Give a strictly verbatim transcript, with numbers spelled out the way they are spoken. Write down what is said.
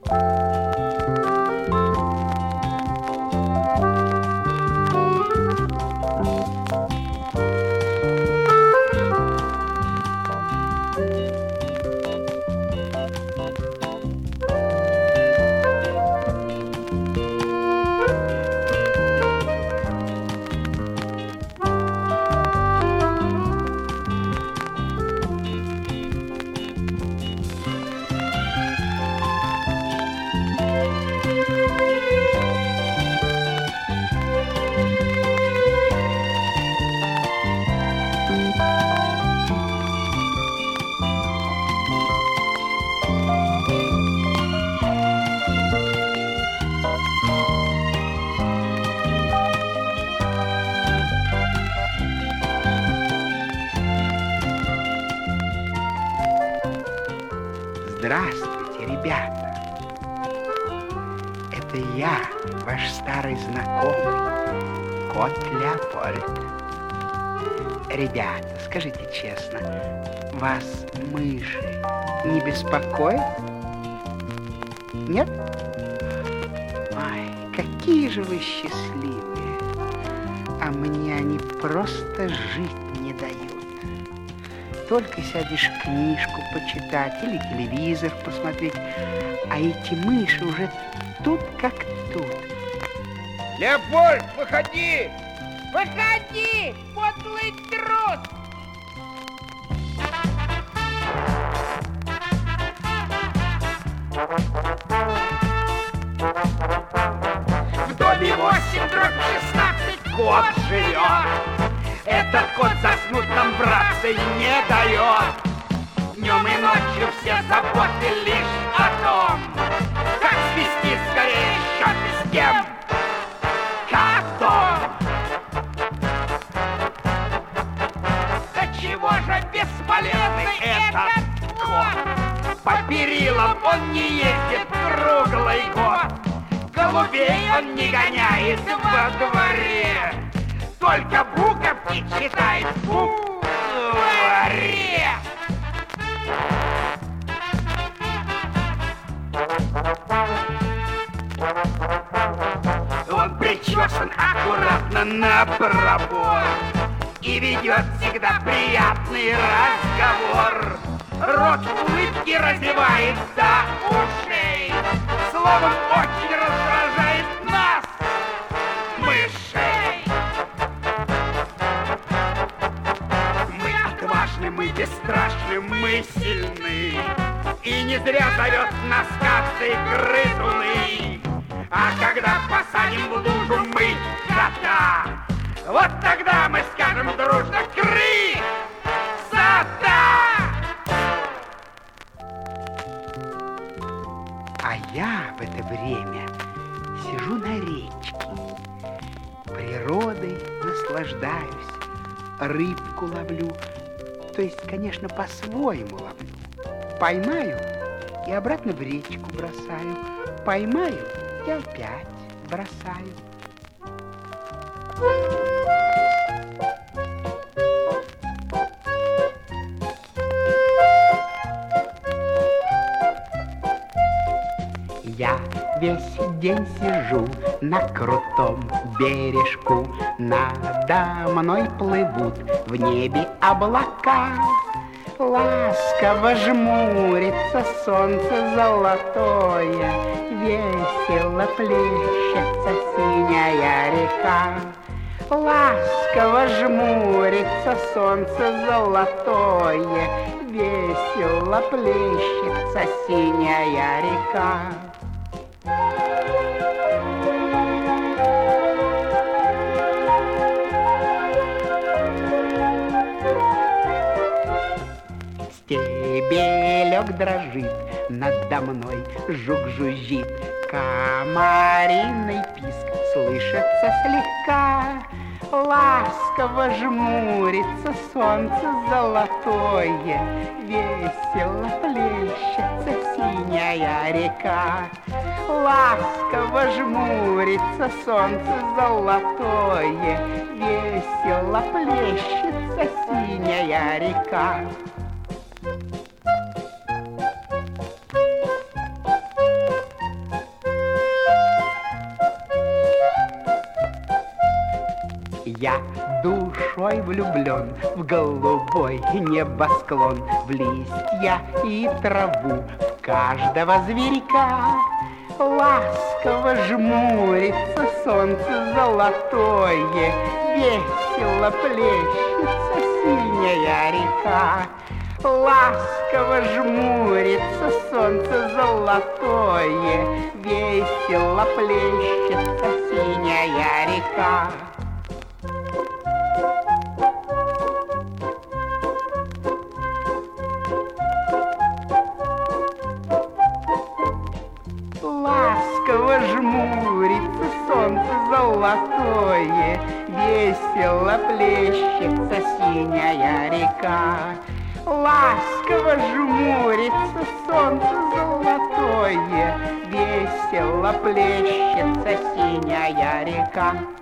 Здравствуйте, ребята! Это я, ваш старый знакомый, кот Леопольд. Ребята, скажите честно, вас мыши не беспокоят? Нет? Ой, какие же вы счастливые! А мне они просто жить не дают. Только сядешь книжку почитать или телевизор посмотреть, а эти мыши уже тут как тут. Леопольд, выходи! Выходи, подлый трус! В доме восемь дробь шестнадцать кот живет. Этот кот заснуть нам, братцы, не дает. Днем и ночью все заботы лишь о том, как свести скорее счеты с тем котом. Да чего же бесполезный этот кот? По перилам он не ездит круглый год. Голубей он не гоняет во дворе, только буковки читает в букваре. Он причесан аккуратно на пробор и ведет всегда приятный разговор. Рот в улыбке разевает до ушей, словом, очень раздражает нас, мышей. Мы бесстрашны, мы сильны, и не зря зовет нас каждый грызуны. А когда посадим в лужу мы кота, вот тогда мы скажем дружно кры сата. А я в это время сижу на речке, природой наслаждаюсь, рыбку ловлю. То есть, конечно, по-своему ловлю. Поймаю и обратно в речку бросаю. Поймаю и опять бросаю. Я весь день сижу на крутом бережку, надо мной плывут в небе облака. Ласково жмурится солнце золотое, весело плещется синяя река. Ласково жмурится солнце золотое, весело плещется синяя река. Стебелек дрожит, надо мной жук жужжит, комариный писк слышится слегка. Ласково жмурится солнце золотое, весело плещется синяя река. Ласково жмурится солнце золотое, весело плещется синяя река. мой влюблен в голубой небосклон, в листья и траву, в каждого зверька. Ласково жмурится солнце золотое, весело плещется синяя река. Ласково жмурится солнце золотое, весело плещется синяя река. Ласково жмурится солнце золотое, весело плещется синяя река. Ласково жмурится солнце золотое, весело плещется синяя река.